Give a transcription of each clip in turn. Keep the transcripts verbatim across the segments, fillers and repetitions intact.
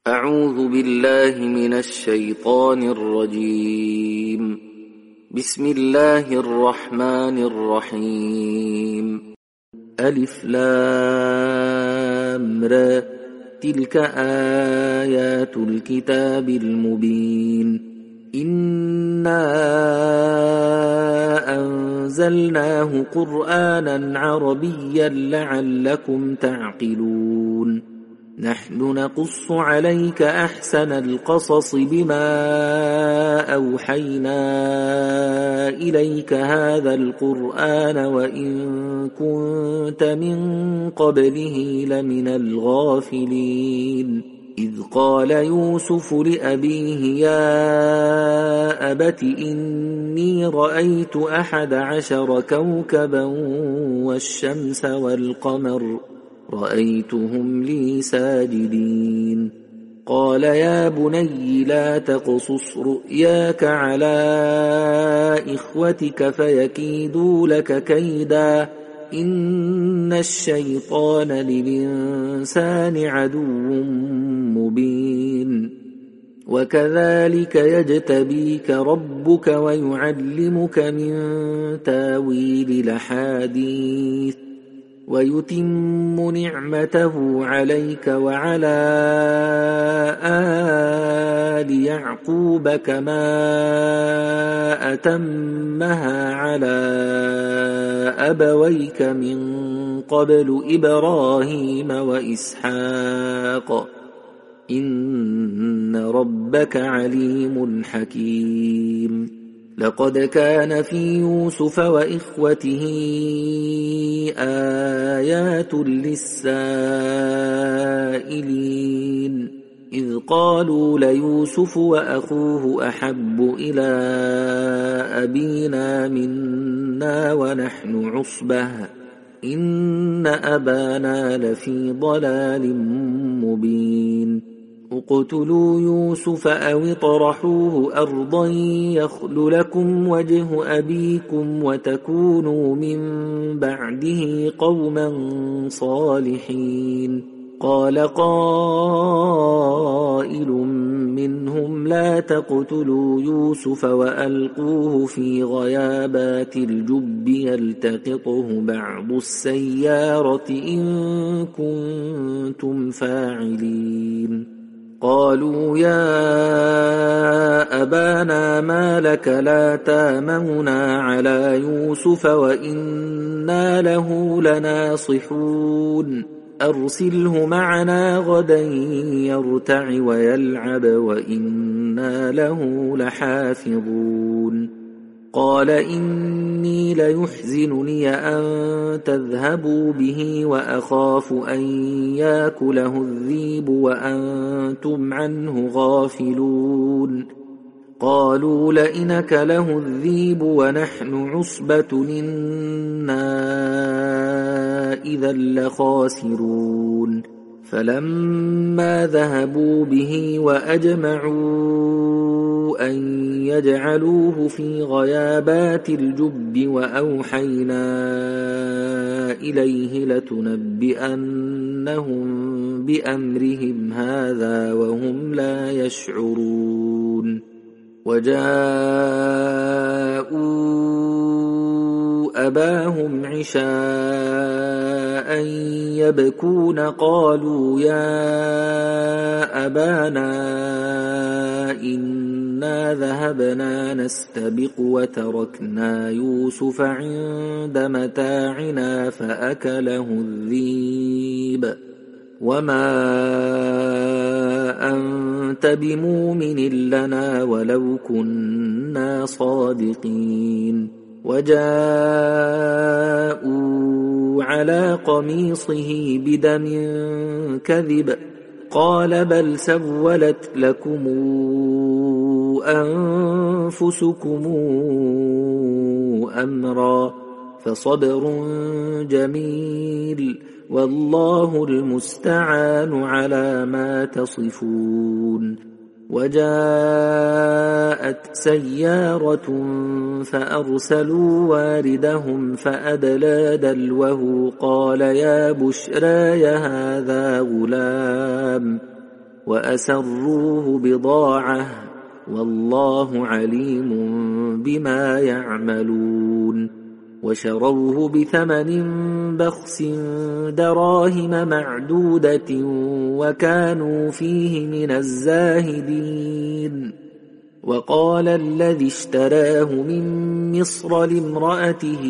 أعوذ بالله من الشيطان الرجيم. بسم الله الرحمن الرحيم. ألف لام را، تلك آيات الكتاب المبين. إنا أنزلناه قرآنا عربيا لعلكم تعقلون. نحن نقص عليك أحسن القصص بما أوحينا إليك هذا القرآن وإن كنت من قبله لمن الغافلين. إذ قال يوسف لأبيه يا أبت إني رأيت أحد عشر كوكبا والشمس والقمر رأيتهم لي ساجدين. قال يا بني لا تقصص رؤياك على إخوتك فيكيدوا لك كيدا إن الشيطان للإنسان عدو مبين. وكذلك يجتبيك ربك ويعلمك من تاويل الأحاديث ويتم نعمته عليك وعلى آل يعقوب كما أتمها على أبويك من قبل إبراهيم وإسحاق إن ربك عليم حكيم. لقد كان في يوسف وإخوته آيات للسائلين إذ قالوا ليوسف وأخوه أحب إلى أبينا منا ونحن عصبة إن أبانا لفي ضلال مبين. اقتلوا يوسف أو اطرحوه أرضا يخل لكم وجه أبيكم وتكونوا من بعده قوما صالحين. قال قائل منهم لا تقتلوا يوسف وألقوه في غيابات الجب يلتقطه بعض السيارة إن كنتم فاعلين. قالوا يا أبانا ما لك لا تامننا على يوسف وإنا له لناصحون أرسله معنا غدا يرتع ويلعب وإنا له لحافظون. قال إني ليحزنني أن تذهبوا به وأخاف أن يأكله الذئب وأنتم عنه غافلون. قالوا لئن أكله الذئب ونحن عصبة إنا إذا لخاسرون. فلما ذهبوا به وأجمعوا أن يجعلوه في غيابات الجب وأوحينا إليه لتنبئنهم بأمرهم هذا وهم لا يشعرون. وجاءوا أباهم عشاء يبكون قالوا يا أبانا إنا ذهبنا نستبق وتركنا يوسف عند متاعنا فأكله الذئب وما أنت بمؤمن لنا ولو كنا صادقين. وجاءوا على قميصه بدم كذب قال بل سولت لكم أنفسكم أمرا فصبر جميل والله المستعان على ما تصفون. وجاءت سيارة فأرسلوا واردهم فأدلى دلوه قال يا بشرى هذا غلام وأسروه بضاعة والله عليم بما يعملون وشروه بثمن بخس دراهم معدودة وكانوا فيه من الزاهدين وقال الذي اشتراه من مصر لامرأته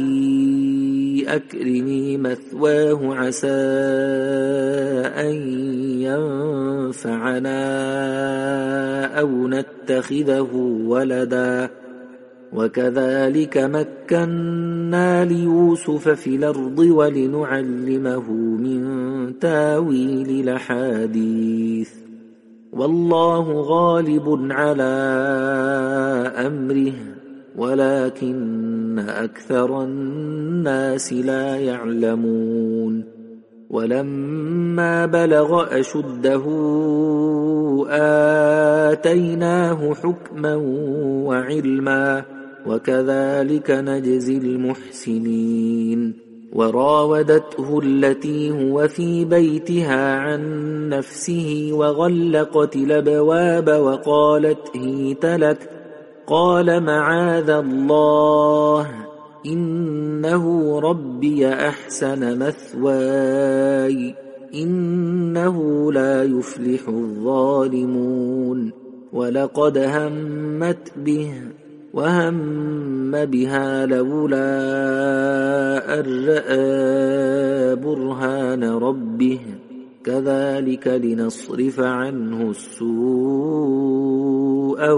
أكرمي مثواه عسى أن ينفعنا أو نتخذه ولدا وكذلك مكنا ليوسف في الأرض ولنعلمه من تاويل الأحاديث والله غالب على أمره ولكن أكثر الناس لا يعلمون ولما بلغ أشده آتيناه حكما وعلما وكذلك نجزي المحسنين وراودته التي هو في بيتها عن نفسه وغلقت الأبواب وقالت هيت لك قال معاذ الله إنه ربي أحسن مثواي إنه لا يفلح الظالمون ولقد همت به وهم بها لولا أن رأى برهان ربه كذلك لنصرف عنه السوء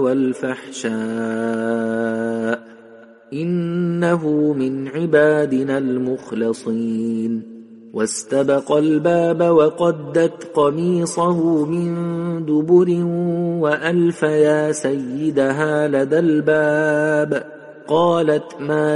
والفحشاء إنه من عبادنا المخلصين واستبق الباب وقدت قميصه من دبر وألف يا سيدها لدى الباب قالت ما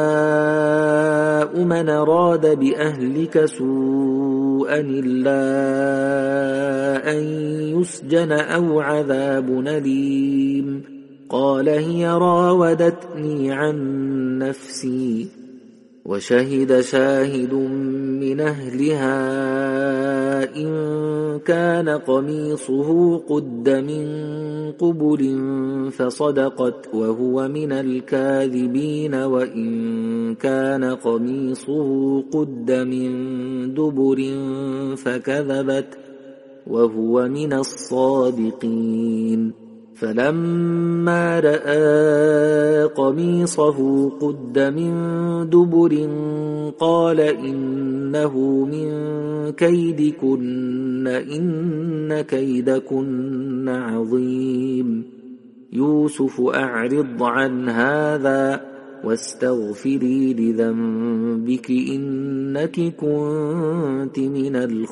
جزاء من أراد بأهلك سوءا إلا أن يسجن أو عذاب أليم قال هي راودتني عن نفسي وشهد شاهد من أهلها إن كان قميصه قد من قبل فصدقت وهو من الكاذبين وإن كان قميصه قد من دبر فكذبت وهو من الصادقين فلما رأى قميصه قد من دبر قال إنه من كيدكن إن كيدكن عظيم يوسف أعرض عن هذا واستغفري لذنبك إنك كنت من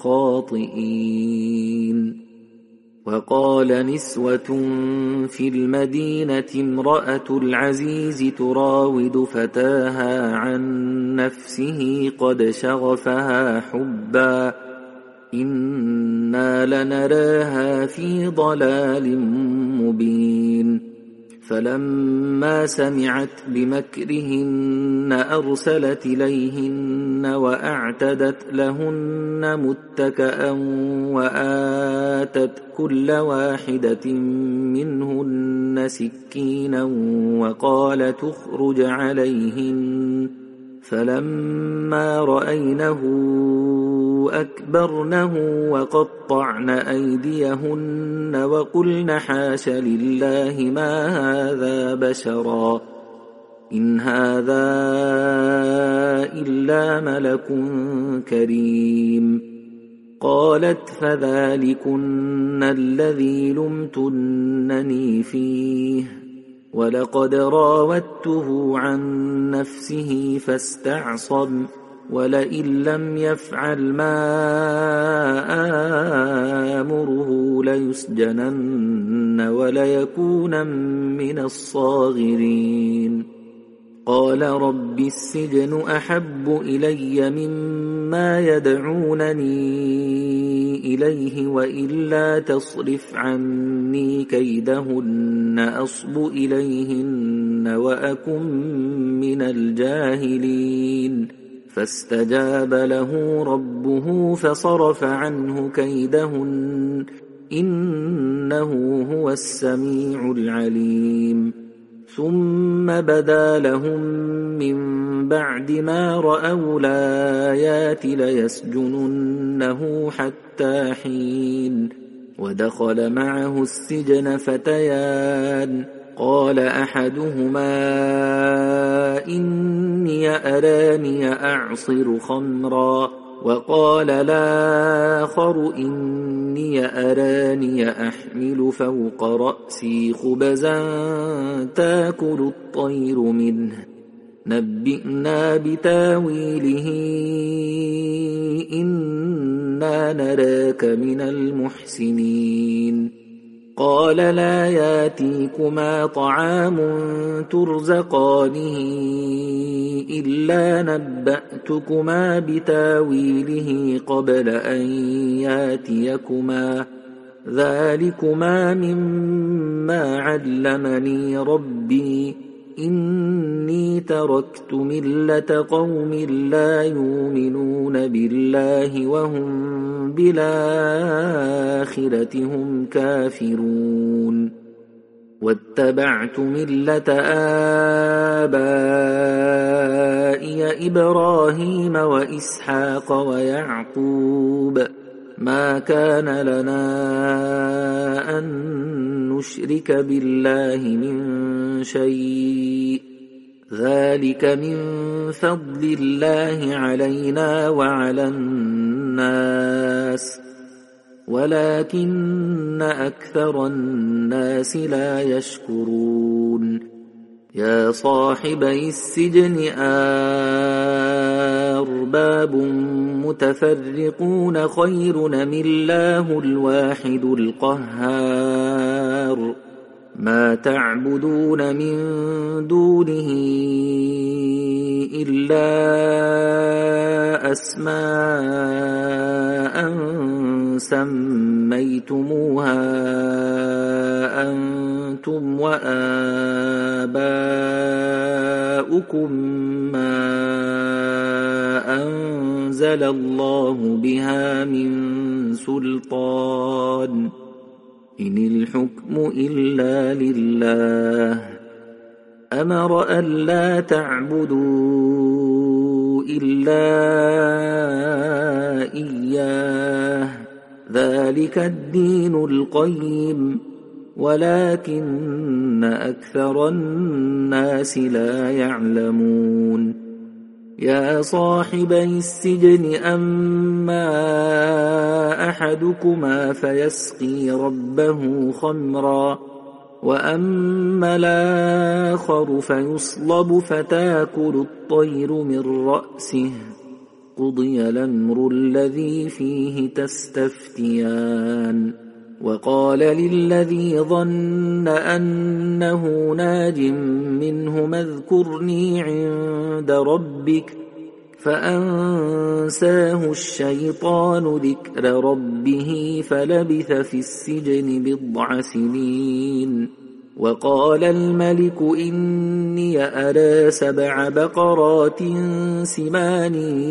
الخاطئين وقال نسوة في المدينة امرأة العزيز تراود فتاها عن نفسه قد شغفها حبا إنا لنراها في ضلال مبين فلما سمعت بمكرهن أرسلت إليهن وأعتدت لهن متكأ وآتت كل واحدة منهن سكينا وقالت اخرج عليهن فلما رأينه أكبرنه وقطعن أيديهن وقلن حاش لله ما هذا بشرا إن هذا إلا ملك كريم قالت فذلكن الذي لمتنني فيه ولقد راودته عن نفسه فاستعصم ولئن لم يفعل ما آمره ليسجنن وليكون من الصاغرين قال رب السجن أحب إلي مما يدعونني إليه وإلا تصرف عني كيدهن أصب إليهن وأكن من الجاهلين فاستجاب له ربه فصرف عنه كيدهن إنه هو السميع العليم ثم بدا لهم من بعد ما رأوا الآيات ليسجننه حتى حين ودخل معه السجن فتيان قال أحدهما إني أراني أعصر خمرا وقال الآخر إني أراني أحمل فوق رأسي خبزا تأكل الطير منه نبئنا بتاويله إنا نراك من المحسنين قال لا ياتيكما طعام ترزقانه إلا نبأتكما بتاويله قبل أن ياتيكما ذلكما مما علمني ربي إني تركت ملة قوم لا يؤمنون بالله وهم بالآخرة هم كافرون واتبعت ملة آبائي إبراهيم وإسحاق ويعقوب ما كان لنا أن نشرك بالله من شيء ذلك من فضل الله علينا وعلى الناس ولكن أكثر الناس لا يشكرون يا صاحبي السجن أرباب متفرقون خير أم الله الواحد القهار ما تعبدون من دونه إلا أسماء سميتموها أنتم وآباؤكم ما أنزل الله بها من سلطان إن الحكم إلا لله أمر ألا تعبدوا إلا إياه ذلك الدين القيم ولكن أكثر الناس لا يعلمون يا صاحبي السجن أما أحدكما فيسقي ربه خمرا وأما الآخر فيصلب فتأكل الطير من رأسه قضي الأمر الذي فيه تستفتيان وقال للذي ظن أنه ناج منهما اذكرني عند ربك فأنساه الشيطان ذكر ربه فلبث في السجن بضع سنين وقال الملك إني أرى سبع بقرات سمان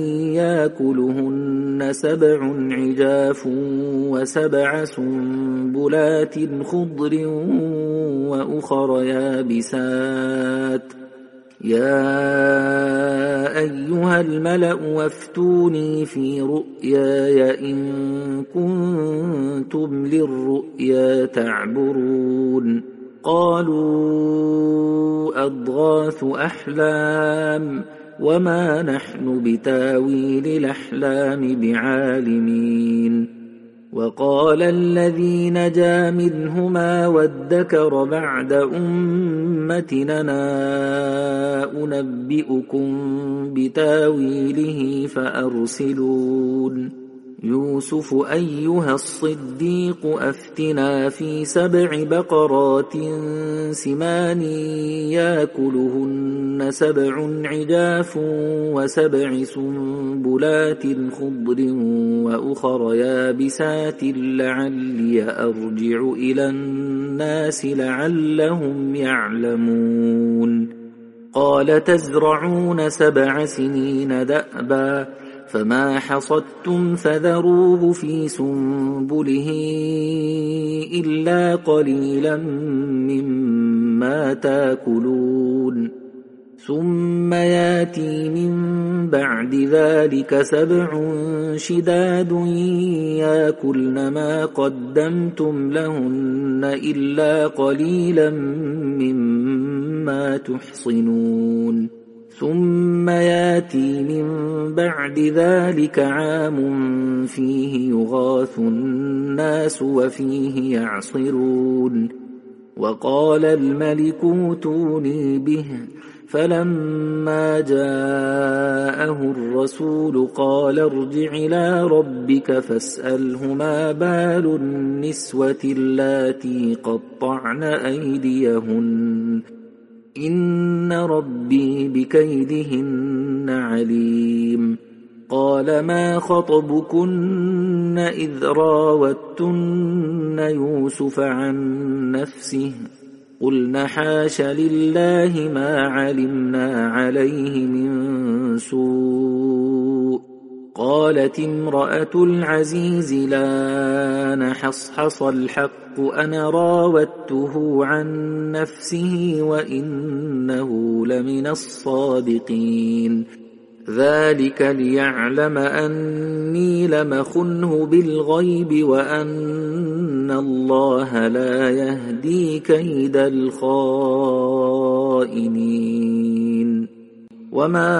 يأكلهن سبع عجاف وسبع سنبلات خضر وأخر يابسات يا أيها الملأ وافتوني في رؤياي إن كنتم للرؤيا تعبرون قالوا أضغاث أحلام وما نحن بتاويل الأحلام بعالمين وقال الذي نجا منهما وادكر بعد أمتنا أنبئكم بتاويله فأرسلون يوسف أيها الصديق أفتنا في سبع بقرات سمان يأكلهن سبع عجاف وسبع سنبلات خضر وأخر يابسات لعلي أرجع إلى الناس لعلهم يعلمون قال تزرعون سبع سنين دأبا فما حصدتم فذروه في سنبله إلا قليلا مما تاكلون ثم ياتي من بعد ذلك سبع شداد ياكلن ما قدمتم لهن إلا قليلا مما تحصنون ثم ياتي من بعد ذلك عام فيه يغاث الناس وفيه يعصرون وقال الملك اوتوني به فلما جاءه الرسول قال ارجع إلى ربك فاسأله ما بال النسوة اللاتي قطعن أيديهن إن ربي بكيدهن عليم قال ما خطبكن إذ راوتن يوسف عن نفسه قلن حاش لله ما علمنا عليه من سوء قالت امرأة العزيز لا نحصحص الحق أنا راودته عن نفسه وإنه لمن الصادقين ذلك ليعلم أني لم أخنه بالغيب وأن الله لا يهدي كيد الخائنين وما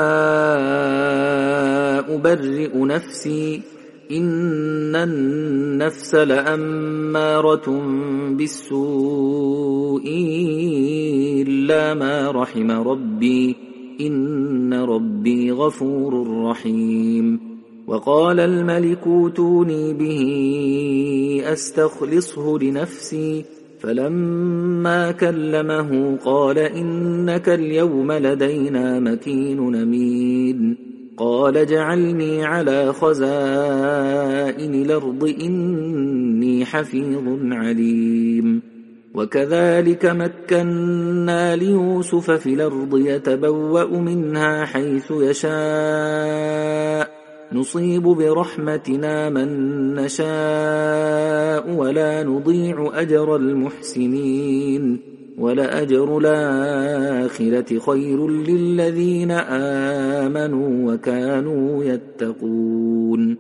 أبرئ نفسي إن النفس لأمارة بالسوء إلا ما رحم ربي إن ربي غفور رحيم وقال الملك اوتوني به أستخلصه لنفسي فلما كلمه قال إنك اليوم لدينا مكين أمين قال اجعلني على خزائن الأرض إني حفيظ عليم وكذلك مكنا ليوسف في الأرض يتبوأ منها حيث يشاء نصيب برحمتنا من نشاء ولا نضيع أجر المحسنين ولأجر الآخرة خير للذين آمنوا وكانوا يتقون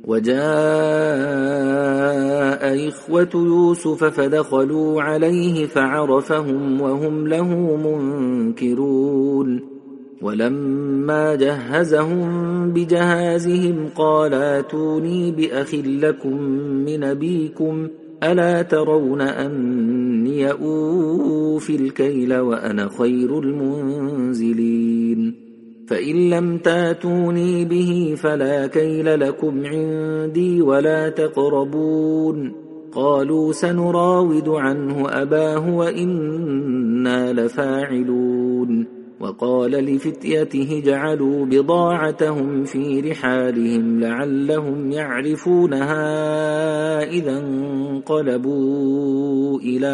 وجاء إخوة يوسف فدخلوا عليه فعرفهم وهم له منكرون ولما جهزهم بجهازهم قال اتوني بأخ لكم من أبيكم ألا ترون أني أوفي الكيل وأنا خير المنزلين فإن لم تاتوني به فلا كيل لكم عندي ولا تقربون قالوا سنراود عنه أباه وإنا لفاعلون وقال لفتيته جعلوا بضاعتهم في رحالهم لعلهم يعرفونها إذا انقلبوا إلى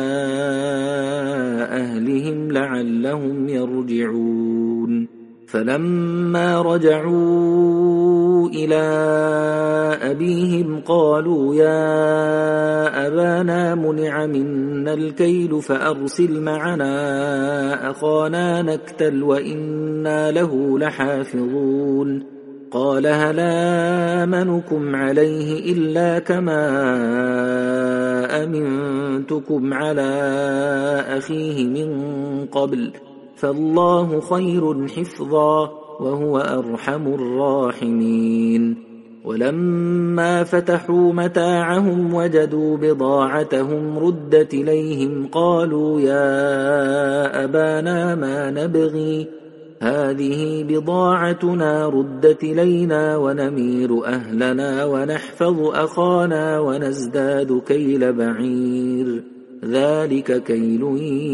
أهلهم لعلهم يرجعون فلما رجعوا إلى أبيهم قالوا يا أبانا منع منا الكيل فأرسل معنا أخانا نكتل وإنا له لحافظون قال هل آمنكم عليه إلا كما أمنتكم على أخيه من قبل فالله خير حفظا وهو أرحم الراحمين ولما فتحوا متاعهم وجدوا بضاعتهم ردت إليهم قالوا يا أبانا ما نبغي هذه بضاعتنا ردت إلينا ونمير أهلنا ونحفظ أخانا ونزداد كيل بعير ذلك كيل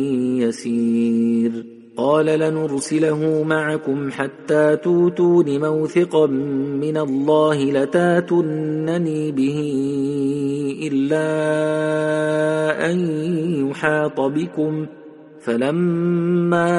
يسير قال لنرسله معكم حتى توتون موثقا من الله لتاتونني به إلا أن يحاط بكم فلما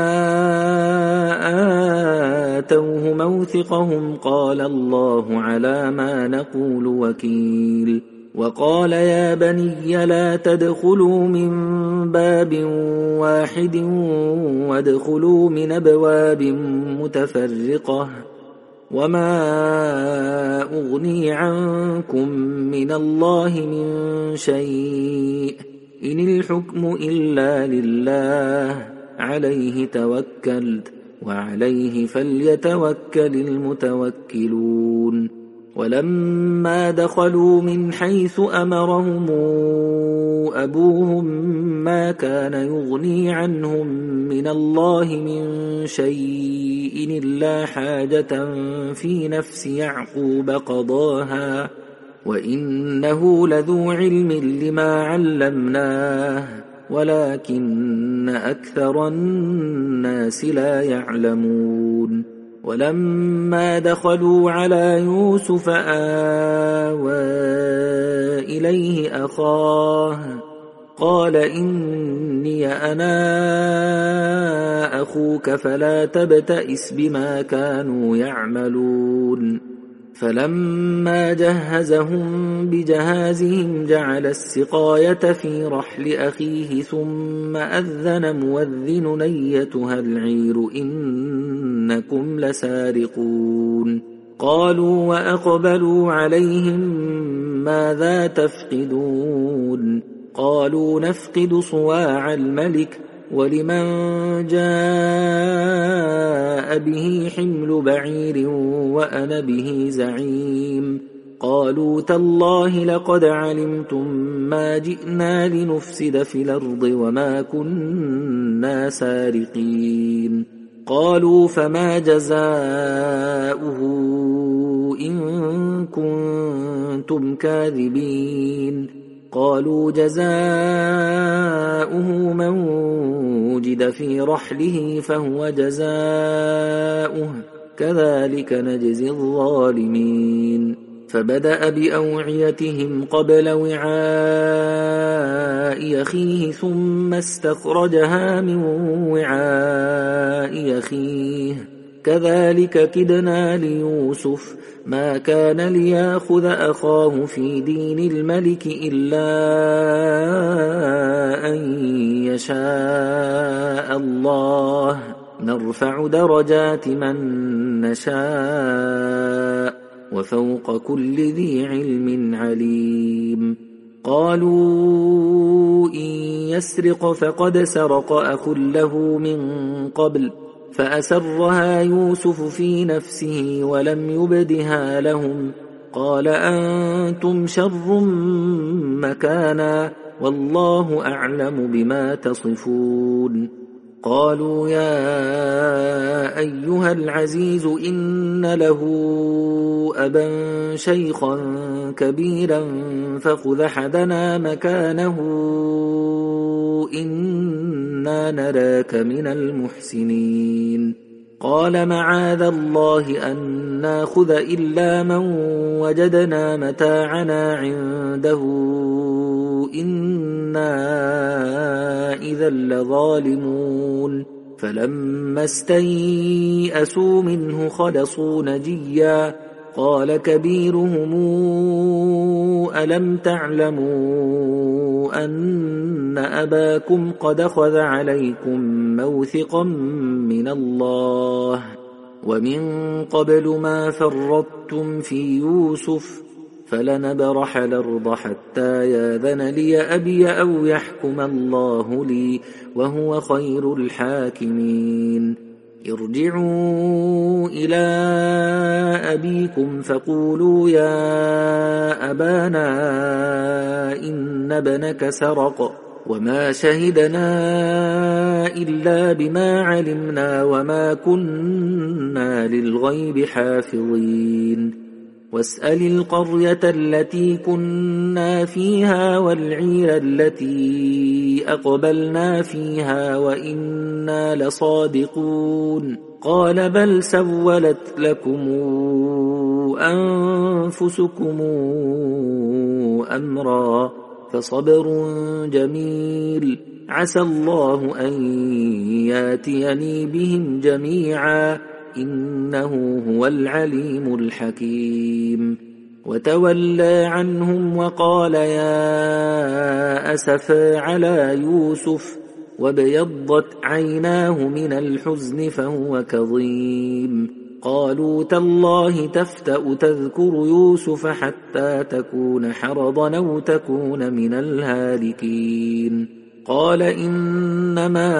آتوه موثقهم قال الله على ما نقول وكيل. وقال يا بني لا تدخلوا من باب واحد وادخلوا من أبواب متفرقة وما أغني عنكم من الله من شيء إن الحكم إلا لله عليه توكلت وعليه فليتوكل المتوكلون. ولما دخلوا من حيث أمرهم أبوهم ما كان يغني عنهم من الله من شيء إلا حاجة في نفس يعقوب قضاها وإنه لذو علم لما علمناه ولكن أكثر الناس لا يعلمون. ولما دخلوا على يوسف آوى إليه أخاه قال إني أنا أخوك فلا تبتئس بما كانوا يعملون. فلما جهزهم بجهازهم جعل السقاية في رحل أخيه ثم أذن مؤذن أيتها العير إنكم لسارقون. قالوا وأقبلوا عليهم ماذا تفقدون؟ قالوا نفقد صواع الملك ولمن جاء به حمل بعير وأنا به زعيم. قالوا تالله لقد علمتم ما جئنا لنفسد في الأرض وما كنا سارقين. قالوا فما جزاؤه إن كنتم كاذبين؟ قالوا جزاؤه من وجد في رحله فهو جزاؤه كذلك نجزي الظالمين. فبدأ بأوعيتهم قبل وعاء أخيه ثم استخرجها من وعاء أخيه كذلك كدنا ليوسف ما كان ليأخذ أخاه في دين الملك إلا أن يشاء الله نرفع درجات من نشاء وفوق كل ذي علم عليم. قالوا إن يسرق فقد سرق أخ له من قبل فأسرها يوسف في نفسه ولم يبدها لهم قال أنتم شر مكانا والله أعلم بما تصفون. قالوا يا أيها العزيز إن له أبا شيخا كبيرا فخذ أحدنا مكانه إنا نراك من المحسنين. قال معاذ الله أن ناخذ إلا من وجدنا متاعنا عنده إنا إذا لظالمون. فلما استيئسوا منه خلصوا نجيا قال كبيرهم ألم تعلموا أن أباكم قد أخذ عليكم موثقا من الله ومن قبل ما فرطتم في يوسف فلنبرح الأرض حتى ياذن لي أبي أو يحكم الله لي وهو خير الحاكمين. ارجعوا إلى أبيكم فقولوا يا أبانا إن ابنك سرق وما شهدنا إلا بما علمنا وما كنا للغيب حافظين. واسأل القرية التي كنا فيها والعير التي أقبلنا فيها وإنا لصادقون. قال بل سولت لكم أنفسكم أمرا فصبر جميل عسى الله أن ياتيني بهم جميعا إنه هو العليم الحكيم وتولى عنهم وقال يا أسفا على يوسف وابيضت عيناه من الحزن فهو كظيم قالوا تالله تفتأ تذكر يوسف حتى تكون حرضا أو تكون من الهالكين قال إنما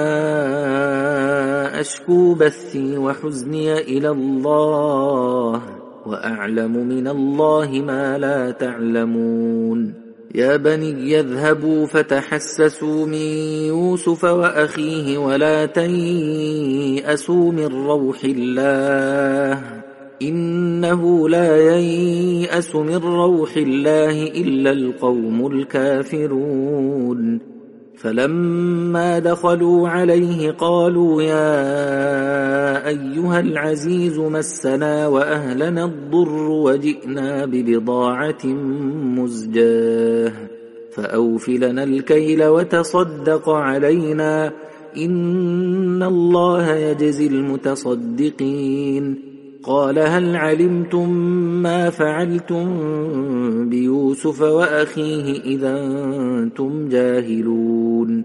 أشكو بثي وحزني إلى الله وأعلم من الله ما لا تعلمون يا بني يذهبوا فتحسسوا من يوسف وأخيه ولا تيأسوا من روح الله إنه لا ييأس من روح الله إلا القوم الكافرون فلما دخلوا عليه قالوا يا أيها العزيز مسنا وأهلنا الضر وجئنا ببضاعة مزجاة فأوف لنا الكيل وتصدق علينا إن الله يجزي المتصدقين قال هل علمتم ما فعلتم بيوسف وأخيه إذا أنتم جاهلون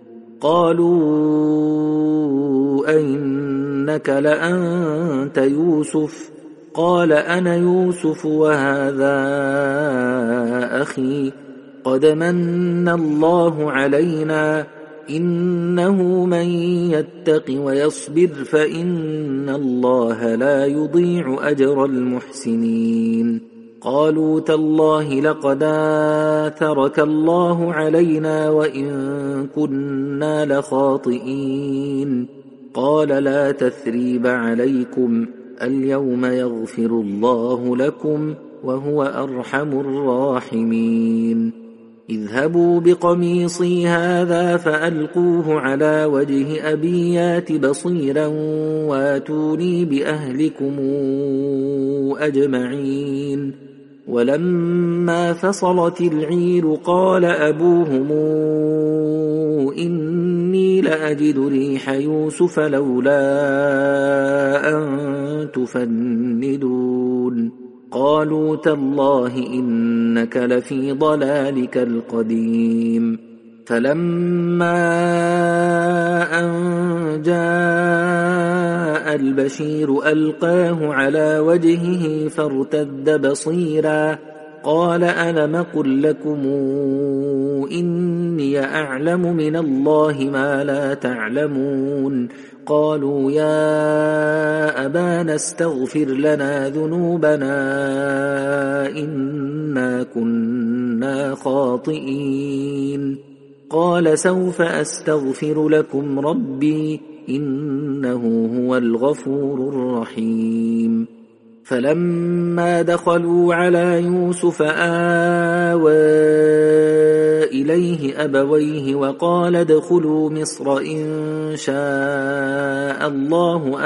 قالوا أئنك لأنت يوسف قال أنا يوسف وهذا أخي قد من الله علينا إنه من يتق ويصبر فإن الله لا يضيع أجر المحسنين قالوا تالله لقد آثرك الله علينا وإن كنا لخاطئين قال لا تثريب عليكم اليوم يغفر الله لكم وهو أرحم الراحمين اذهبوا بقميصي هذا فألقوه على وجه أبي يات بصيرا واتوني بأهلكم أجمعين ولما فصلت العير قال أبوهم إني لأجد ريح يوسف لولا أن تفندون قالوا تالله إنك لفي ضلالك القديم فلما أن جاء البشير ألقاه على وجهه فارتد بصيرا قال ألم قل لكم إني أعلم من الله ما لا تعلمون قالوا يا أبانا استغفر لنا ذنوبنا إنا كنا خاطئين قال سوف أستغفر لكم ربي إنه هو الغفور الرحيم فلما دخلوا على يوسف آوى إليه أبويه وقال ادخلوا مصر إن شاء الله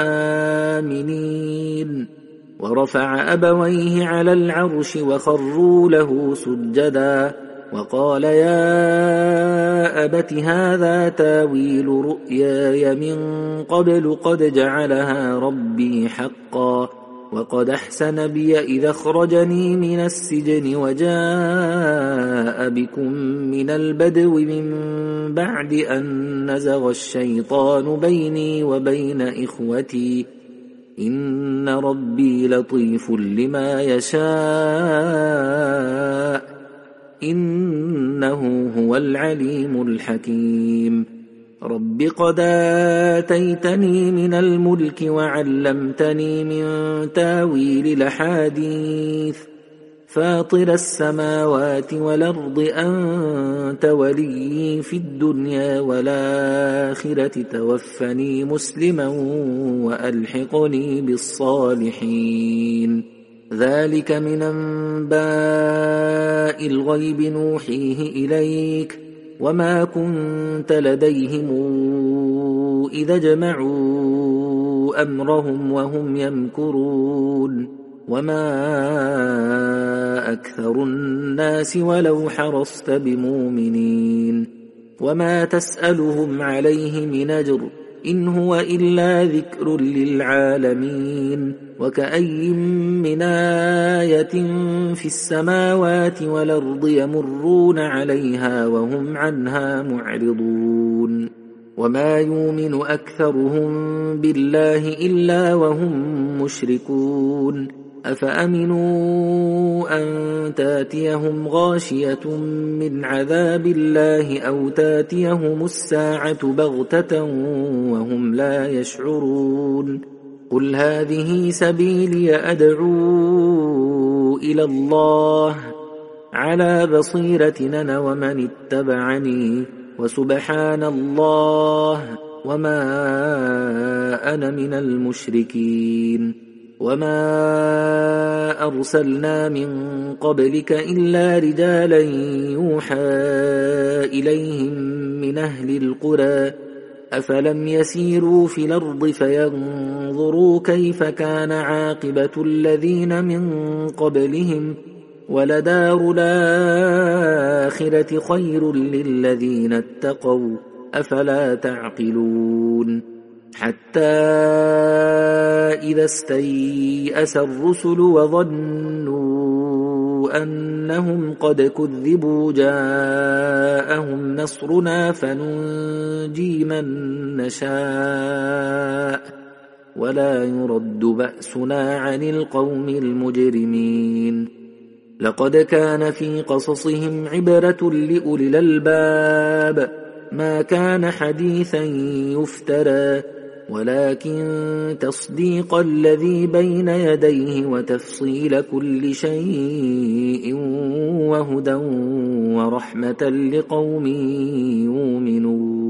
آمنين ورفع أبويه على العرش وخروا له سجدا وقال يا أبت هذا تاويل رؤياي من قبل قد جعلها ربي حقا وقد أحسن بي إذا أخرجني من السجن وجاء بكم من البدو من بعد أن نزغ الشيطان بيني وبين إخوتي إن ربي لطيف لما يشاء إنه هو العليم الحكيم رب قد آتيتني من الملك وعلمتني من تاويل الأحاديث فاطر السماوات والأرض أنت ولي في الدنيا والآخرة توفني مسلما وألحقني بالصالحين ذلك من أنباء الغيب نوحيه إليك وما كنت لديهم إذا جمعوا أمرهم وهم يمكرون وما أكثر الناس ولو حرصت بمؤمنين وما تسألهم عليه من أجر إن هو إلا ذكر للعالمين وكأي من آية في السماوات والأرض يمرون عليها وهم عنها معرضون وما يؤمن أكثرهم بالله إلا وهم مشركون أفأمنوا أن تاتيهم غاشية من عذاب الله أو تاتيهم الساعة بغتة وهم لا يشعرون قل هذه سبيلي أدعو إلى الله على بصيرة أنا ومن اتبعني وسبحان الله وما أنا من المشركين وما أرسلنا من قبلك إلا رجالا يوحى إليهم من أهل القرى أفلم يسيروا في الأرض فينظروا كيف كان عاقبة الذين من قبلهم ولدار الآخرة خير للذين اتقوا أفلا تعقلون حتى إذا استيأس الرسل وظنوا أنهم قد كذبوا جاءهم نصرنا فننجي من نشاء ولا يرد بأسنا عن القوم المجرمين لقد كان في قصصهم عبرة لأولي الألباب ما كان حديثا يفترى ولكن تصديق الذي بين يديه وتفصيل كل شيء وهدى ورحمة لقوم يؤمنون